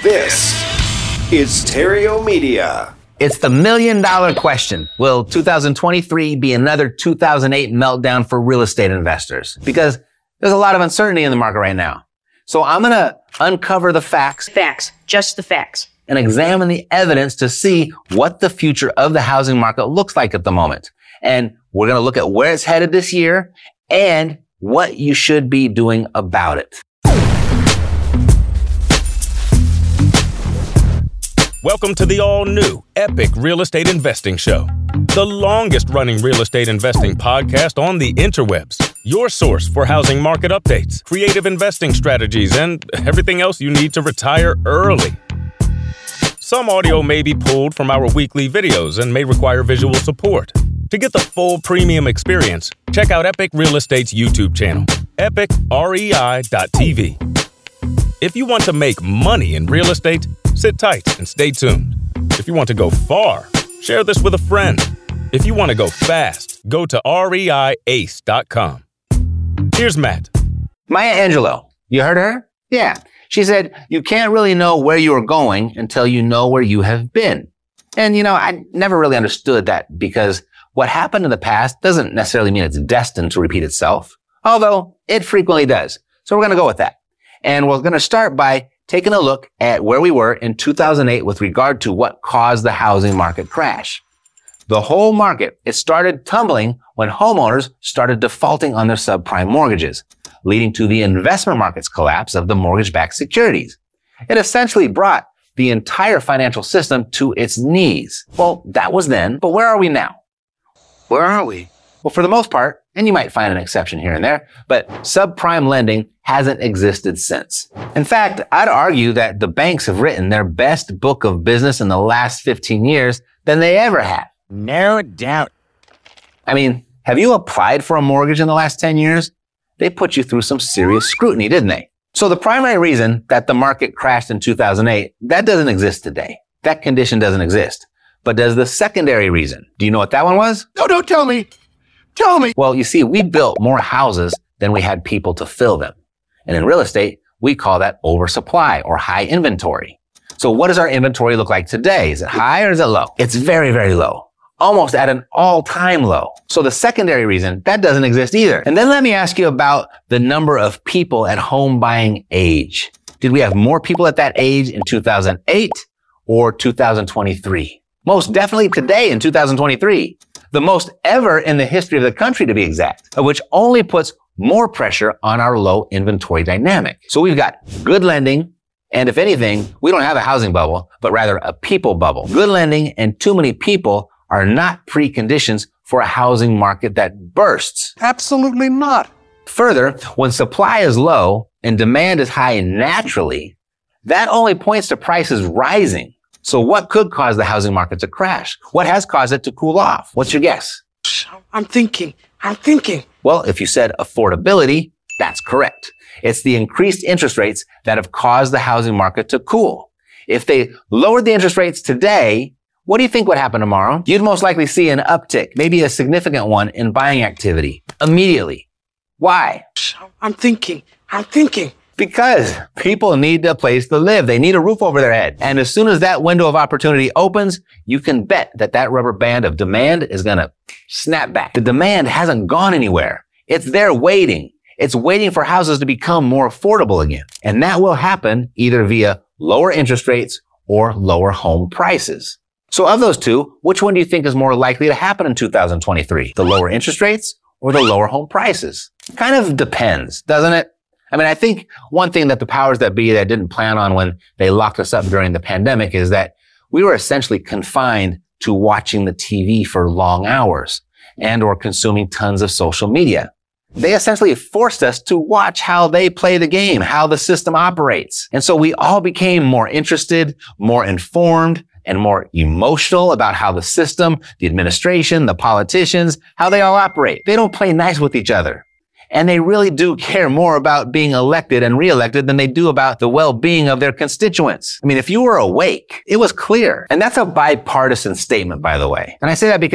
This is Stereo Media. It's the $1 million question. Will 2023 be another 2008 meltdown for real estate investors? Because there's a lot of uncertainty in the market right now. So I'm going to uncover the facts. Facts. Just the facts. And examine the evidence to see what the future of the housing market looks like at the moment. And we're going to look at where it's headed this year and what you should be doing about it. Welcome to the all-new Epic Real Estate Investing Show, the longest-running real estate investing podcast on the interwebs. Your source for housing market updates, creative investing strategies, and everything else you need to retire early. Some audio may be pulled from our weekly videos and may require visual support. To get the full premium experience, check out Epic Real Estate's YouTube channel, epicrei.tv. If you want to make money in real estate, sit tight and stay tuned. If you want to go far, share this with a friend. If you want to go fast, go to reiace.com. Here's Matt. Maya Angelou. You heard her? Yeah. She said, you can't really know where you are going until you know where you have been. And, I never really understood that because what happened in the past doesn't necessarily mean it's destined to repeat itself, although it frequently does. So we're going to go with that. And we're going to start by taking a look at where we were in 2008 with regard to what caused the housing market crash. The whole market, it started tumbling when homeowners started defaulting on their subprime mortgages, leading to the investment market's collapse of the mortgage-backed securities. It essentially brought the entire financial system to its knees. Well, that was then, but where are we now? Where are we? Well, for the most part, and you might find an exception here and there, but subprime lending hasn't existed since. In fact, I'd argue that the banks have written their best book of business in the last 15 years than they ever have. No doubt. I mean, have you applied for a mortgage in the last 10 years? They put you through some serious scrutiny, didn't they? So the primary reason that the market crashed in 2008, that doesn't exist today. That condition doesn't exist. But does the secondary reason? Do you know what that one was? No, don't tell me. Tell me. Well, you see, we built more houses than we had people to fill them. And in real estate, we call that oversupply or high inventory. So what does our inventory look like today? Is it high or is it low? It's very, very low. Almost at an all-time low. So the secondary reason, that doesn't exist either. And then let me ask you about the number of people at home buying age. Did we have more people at that age in 2008 or 2023? Most definitely today in 2023. The most ever in the history of the country, to be exact, which only puts more pressure on our low inventory dynamic. So we've got good lending, and if anything, we don't have a housing bubble, but rather a people bubble. Good lending and too many people are not preconditions for a housing market that bursts. Absolutely not. Further, when supply is low and demand is high naturally, that only points to prices rising. So what could cause the housing market to crash? What has caused it to cool off? What's your guess? I'm thinking. Well, if you said affordability, that's correct. It's the increased interest rates that have caused the housing market to cool. If they lowered the interest rates today, what do you think would happen tomorrow? You'd most likely see an uptick, maybe a significant one in buying activity immediately. Why? I'm thinking. Because people need a place to live. They need a roof over their head. And as soon as that window of opportunity opens, you can bet that rubber band of demand is going to snap back. The demand hasn't gone anywhere. It's there waiting. It's waiting for houses to become more affordable again. And that will happen either via lower interest rates or lower home prices. So of those two, which one do you think is more likely to happen in 2023? The lower interest rates or the lower home prices? Kind of depends, doesn't it? I mean, I think one thing that the powers that be that didn't plan on when they locked us up during the pandemic is that we were essentially confined to watching the TV for long hours and or consuming tons of social media. They essentially forced us to watch how they play the game, how the system operates. And so we all became more interested, more informed, and more emotional about how the system, the administration, the politicians, how they all operate. They don't play nice with each other. And they really do care more about being elected and reelected than they do about the well-being of their constituents. I mean, if you were awake, it was clear. And that's a bipartisan statement, by the way. And I say that because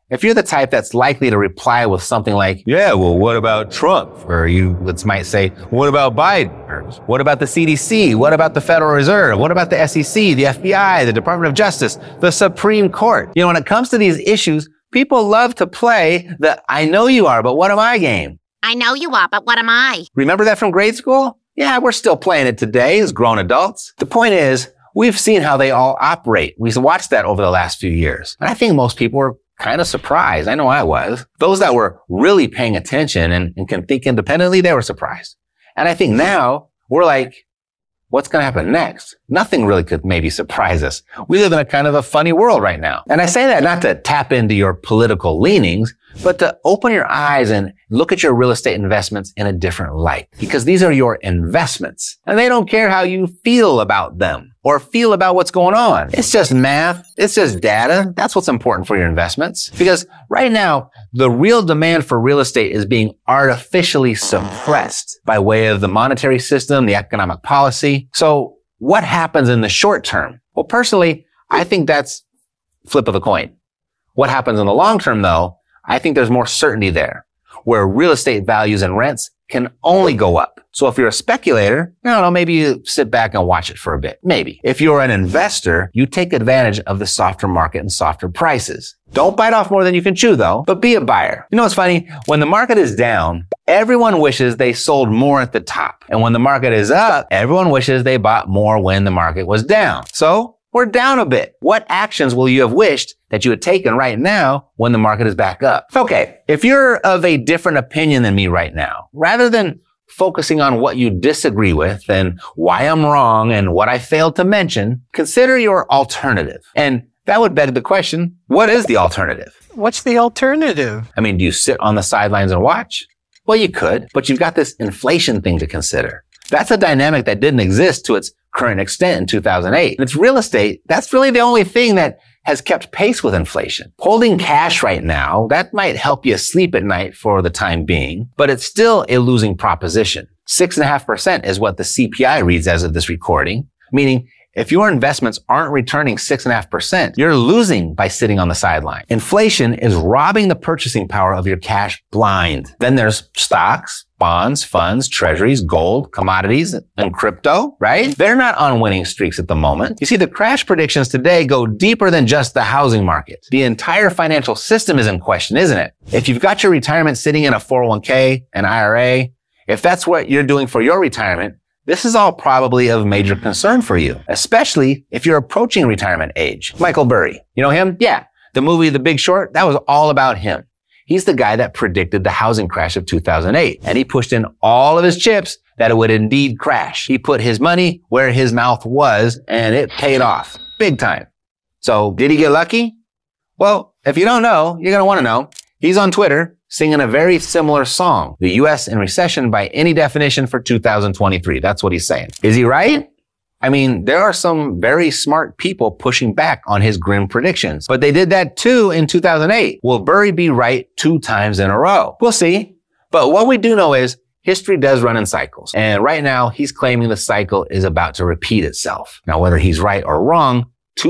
if you're the type that's likely to reply with something like, yeah, well, what about Trump? Or you might say, what about Biden? Or what about the CDC? What about the Federal Reserve? What about the SEC, the FBI, the Department of Justice, the Supreme Court? You know, when it comes to these issues, people love to play the I know you are, but what am I game? I know you are, but what am I? Remember that from grade school? Yeah, we're still playing it today as grown adults. The point is, we've seen how they all operate. We've watched that over the last few years. And I think most people were kind of surprised. I know I was. Those that were really paying attention and can think independently, they were surprised. And I think now we're like, what's going to happen next? Nothing really could maybe surprise us. We live in a kind of a funny world right now. And I say that not to tap into your political leanings, but to open your eyes and look at your real estate investments in a different light. Because these are your investments. And they don't care how you feel about them or feel about what's going on. It's just math. It's just data. That's what's important for your investments. Because right now, the real demand for real estate is being artificially suppressed by way of the monetary system, the economic policy. So what happens in the short term? Well, personally, I think that's flip of the coin. What happens in the long term, though, I think there's more certainty there, where real estate values and rents can only go up. So if you're a speculator, I don't know, maybe you sit back and watch it for a bit. Maybe. If you're an investor, you take advantage of the softer market and softer prices. Don't bite off more than you can chew, though, but be a buyer. You know what's funny? When the market is down, everyone wishes they sold more at the top. And when the market is up, everyone wishes they bought more when the market was down. So we're down a bit. What actions will you have wished that you had taken right now when the market is back up? Okay, if you're of a different opinion than me right now, rather than focusing on what you disagree with and why I'm wrong and what I failed to mention, consider your alternative. And that would beg the question, what is the alternative? What's the alternative? I mean, do you sit on the sidelines and watch? Well, you could, but you've got this inflation thing to consider. That's a dynamic that didn't exist to its current extent in 2008. And it's real estate. That's really the only thing that has kept pace with inflation. Holding cash right now, that might help you sleep at night for the time being, but it's still a losing proposition. 6.5% is what the CPI reads as of this recording, meaning if your investments aren't returning 6.5%, you're losing by sitting on the sideline. Inflation is robbing the purchasing power of your cash blind. Then there's stocks, bonds, funds, treasuries, gold, commodities, and crypto, right? They're not on winning streaks at the moment. You see, the crash predictions today go deeper than just the housing market. The entire financial system is in question, isn't it? If you've got your retirement sitting in a 401k, an IRA, if that's what you're doing for your retirement, this is all probably of major concern for you, especially if you're approaching retirement age. Michael Burry, you know him? Yeah. The movie The Big Short, that was all about him. He's the guy that predicted the housing crash of 2008, and he pushed in all of his chips that it would indeed crash. He put his money where his mouth was, and it paid off big time. So did he get lucky? Well, if you don't know, you're going to want to know. He's on Twitter singing a very similar song, The U.S. in Recession by any definition for 2023. That's what he's saying. Is he right? I mean, there are some very smart people pushing back on his grim predictions, but they did that too in 2008. Will Burry be right 2 times in a row? We'll see. But what we do know is history does run in cycles. And right now, he's claiming the cycle is about to repeat itself. Now, whether he's right or wrong,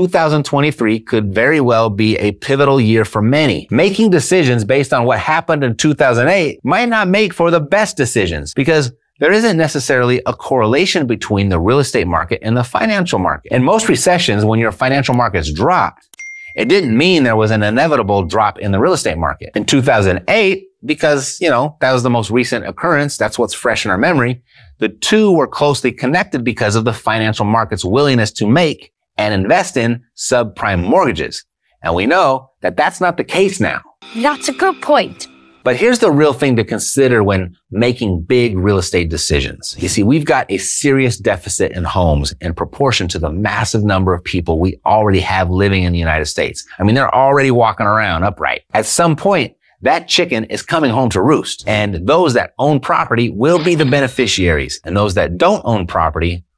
2023 could very well be a pivotal year for many. Making decisions based on what happened in 2008 might not make for the best decisions because there isn't necessarily a correlation between the real estate market and the financial market. In most recessions, when your financial markets dropped, it didn't mean there was an inevitable drop in the real estate market. In 2008, because, that was the most recent occurrence, that's what's fresh in our memory, the two were closely connected because of the financial market's willingness to make and invest in subprime mortgages. And we know that that's not the case now. That's a good point. But here's the real thing to consider when making big real estate decisions. You see, we've got a serious deficit in homes in proportion to the massive number of people we already have living in the United States. I mean, they're already walking around upright. At some point, that chicken is coming home to roost. And those that own property will be the beneficiaries. And those that don't own property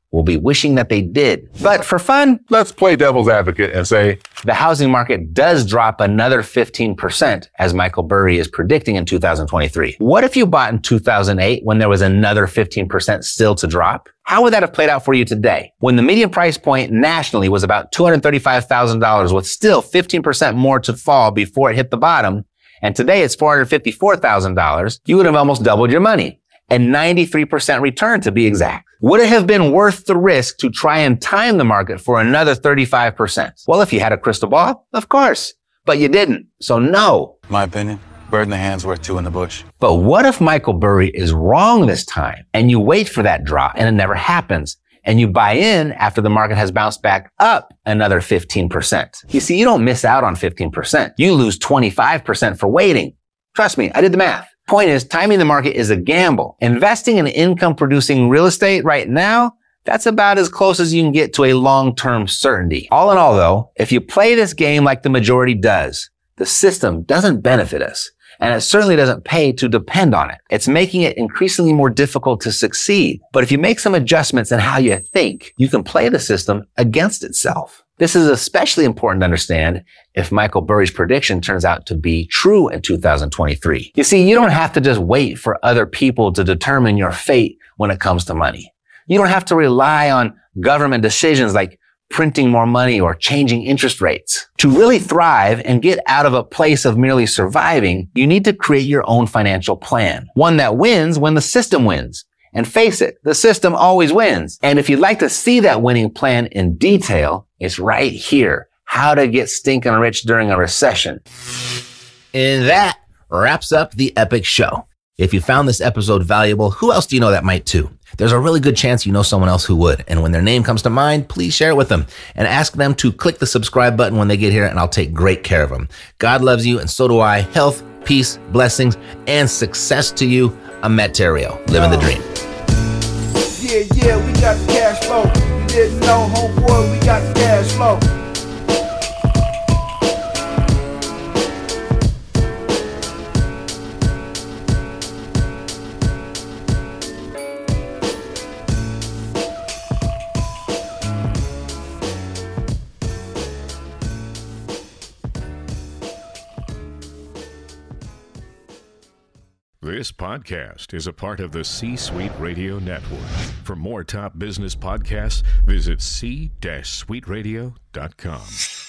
will be wishing that they did. But for fun, let's play devil's advocate and say the housing market does drop another 15%, as Michael Burry is predicting in 2023. What if you bought in 2008 when there was another 15% still to drop? How would that have played out for you today? When the median price point nationally was about $235,000 with still 15% more to fall before it hit the bottom, and today it's $454,000, you would have almost doubled your money. A 93% return to be exact. Would it have been worth the risk to try and time the market for another 35%? Well, if you had a crystal ball, of course. But you didn't. So no. My opinion, bird in the hand's worth two in the bush. But what if Michael Burry is wrong this time and you wait for that drop and it never happens and you buy in after the market has bounced back up another 15%? You see, you don't miss out on 15%. You lose 25% for waiting. Trust me, I did the math. Point is, timing the market is a gamble. Investing in income-producing real estate right now, that's about as close as you can get to a long-term certainty. All in all, though, if you play this game like the majority does, the system doesn't benefit us, and it certainly doesn't pay to depend on it. It's making it increasingly more difficult to succeed. But if you make some adjustments in how you think, you can play the system against itself. This is especially important to understand if Michael Burry's prediction turns out to be true in 2023. You see, you don't have to just wait for other people to determine your fate when it comes to money. You don't have to rely on government decisions like printing more money or changing interest rates. To really thrive and get out of a place of merely surviving, you need to create your own financial plan. One that wins when the system wins. And face it, the system always wins. And if you'd like to see that winning plan in detail, it's right here. How to get stinking rich during a recession. And that wraps up the Epic Show. If you found this episode valuable, who else do you know that might too? There's a really good chance you know someone else who would. And when their name comes to mind, please share it with them and ask them to click the subscribe button when they get here, and I'll take great care of them. God loves you, and so do I. Health, peace, blessings, and success to you. I'm Matt Theriault, living the dream. Yeah, we got the cash flow. You didn't know, homeboy, we got the cash flow. This podcast is a part of the C-Suite Radio Network. For more top business podcasts, visit c-suiteradio.com.